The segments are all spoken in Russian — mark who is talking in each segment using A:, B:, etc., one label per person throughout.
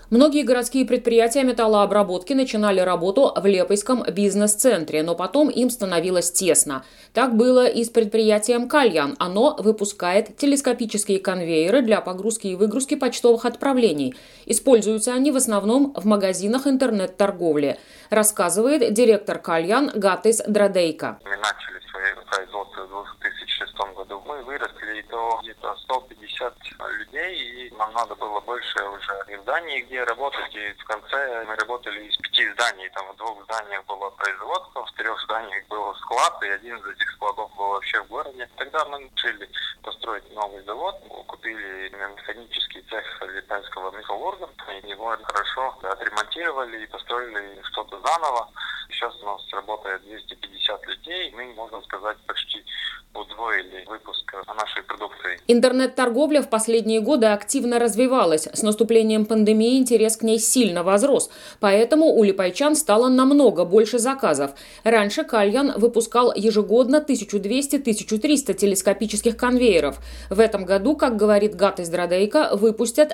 A: Многие городские предприятия металлообработки начинали работу в Лепойском бизнес-центре, но потом им становилось тесно. Так было и с предприятием «Кальян». Оно выпускает телескопические конвейеры для погрузки и выгрузки почтовых отправлений. Используются они в основном в магазинах интернет-торговли, рассказывает директор «Кальян» Гатис Драдейка.
B: Мы начали свое производство в 2006 году. Мы выросли до где-то 150 людей, и нам надо было больше уже в здании, где работать. И в конце мы работали из 5 зданий. Там в 2 зданиях было производство, в 3 зданиях был склад, и один из этих складов был вообще в городе. Тогда мы решили построить новый завод. Купили механический цех Липецкого металлурга. Его хорошо отремонтировали и построили что-то заново. Сейчас у нас работает 250 людей. Мы, можно сказать, почти удвоили выпуск нашей продукции.
A: Интернет-торговля в последние годы активно развивалась. С наступлением пандемии интерес к ней сильно возрос. Поэтому у липайчан стало намного больше заказов. Раньше «Кальян» выпускал ежегодно 1200-1300 телескопических конвейеров. В этом году, как говорит Гатис Драдейка, выпустят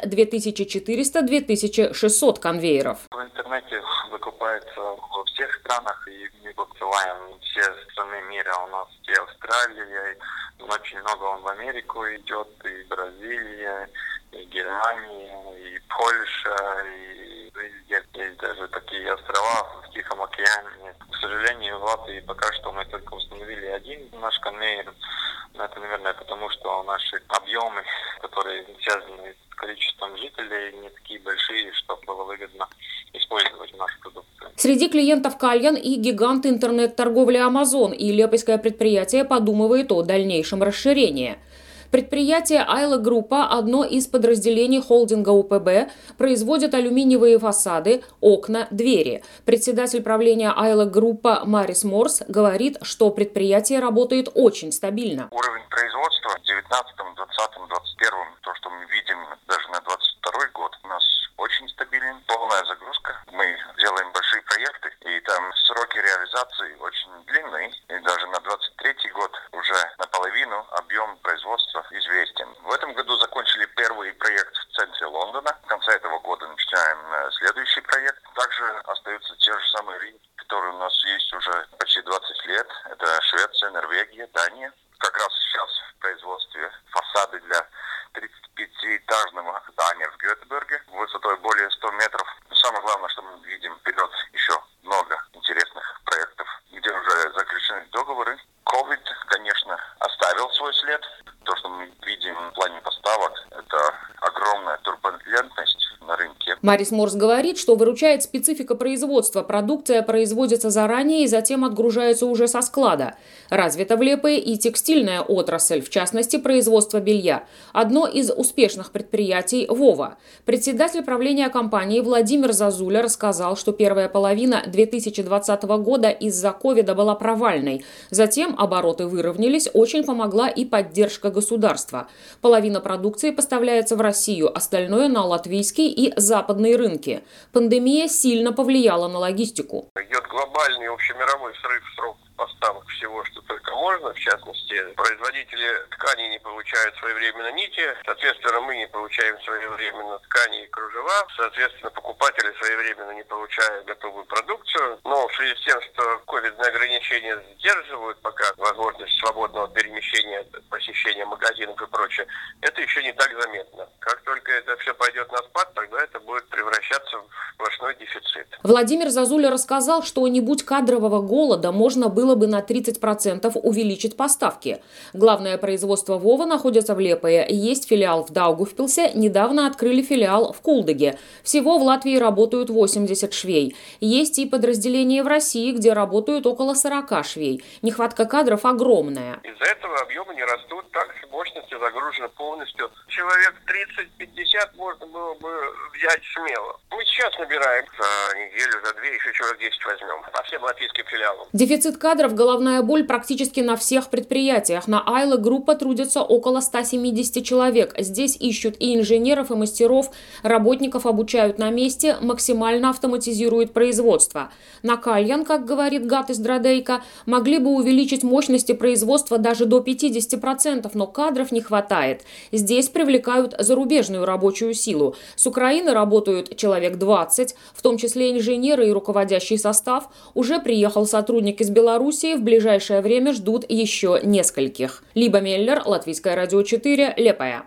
A: 2400-2600 конвейеров.
B: В интернете выкупается во всех странах, и мы покупаем все страны мира. У нас и Австралия, очень много он в Америку идет, и Бразилия, и Германия, и Польша, и везде. Есть даже такие острова в Тихом океане. К сожалению, в Латвии пока что мы только установили один наш конвейер. Это, наверное, потому что наши объемы, которые связаны с количеством жителей, не такие большие, чтобы было выгодно использовать нашу продукцию.
A: Среди клиентов «Кальян» и гигант интернет-торговли Amazon, и Лепойское предприятие подумывает о дальнейшем расширении. Предприятие «Айла Группа», одно из подразделений холдинга УПБ, производит алюминиевые фасады, окна, двери. Председатель правления «Айла Группа» Марис Морс говорит, что предприятие работает очень стабильно.
C: Уровень производства в 2019, 2020, 2021, то, что мы видим даже на 2022 год, у нас очень стабилен, полная загрузка. Мы делаем большие проекты, и там сроки реализации очень длинные. И даже на 2023 год уже наполовину объем производства известен. В этом году закончили первый проект в центре Лондона. В конце этого года начинаем следующий проект. Также остаются те же самые рынки, которые у нас есть уже почти 20 лет. Это Швеция, Норвегия, Дания. Как раз сейчас в производстве фасады для 35-этажного здания в Гетеборге высотой более 100 метров. Но самое главное, что мы видим вперед еще много интересных проектов, где уже заключены договоры. COVID, конечно, оставил свой след. То, что мы видим в плане поставок, это огромная турбулентность на рынке.
A: Марис Морс говорит, что выручает специфика производства. Продукция производится заранее и затем отгружается уже со склада. Развита в Лепое и текстильная отрасль, в частности, производство белья. Одно из успешных предприятий – «Вова». Председатель правления компании Владимир Зазуля рассказал, что первая половина 2020 года из-за ковида была провальной. Затем обороты выровнялись, очень помогла и поддержка государства. Половина продукции поставляется в Россию, остальное – на латвийский и западные рынки. Пандемия сильно повлияла на логистику.
C: Идет глобальный общемировой срыв сроков поставок всего, что только можно. В частности, производители тканей не получают своевременно нити, соответственно, мы не получаем своевременно ткани и кружева, соответственно, покупатели своевременно не получают готовую продукцию. Но в связи с тем, что ковидные ограничения сдерживают пока возможность свободного перемещения, посещения магазинов и прочее, это еще не так заметно. Как только это все пойдет на спад, тогда это будет превращаться в сплошной дефицит.
A: Владимир Зазуля рассказал, что не будь кадрового голода, можно было бы на 30% увеличить поставки. Главное производство «Вова» находится в Лепое. Есть филиал в Даугавпилсе, недавно открыли филиал в Кулдыге. Всего в Латвии работают 80 швей. Есть и подразделения в России, где работают около 40 швей. Нехватка кадров огромная.
C: Из-за этого объемы не растут, также мощности загружены полностью. Человек 30-50 можно было бы взять смело. Мы сейчас набираем за неделю, за 2, еще человек 10 возьмем. По всем латвийским филиалам.
A: Дефицит кадров – головная боль практически на всех предприятиях. На «Айла Группа» трудятся около 170 человек. Здесь ищут и инженеров, и мастеров. Работников обучают на месте, максимально автоматизируют производство. На «Кальян», как говорит Гатис Драдейка, могли бы увеличить мощности производства даже до 50%, но кадров не хватает. Здесь привлекают зарубежную рабочую силу. С Украины работают человек 20, в том числе инженеры и руководящий состав. Уже приехал сотрудник из Белоруссии, в ближайшее время ждут еще нескольких. Либа Меллер, Латвийское радио 4, Лепая.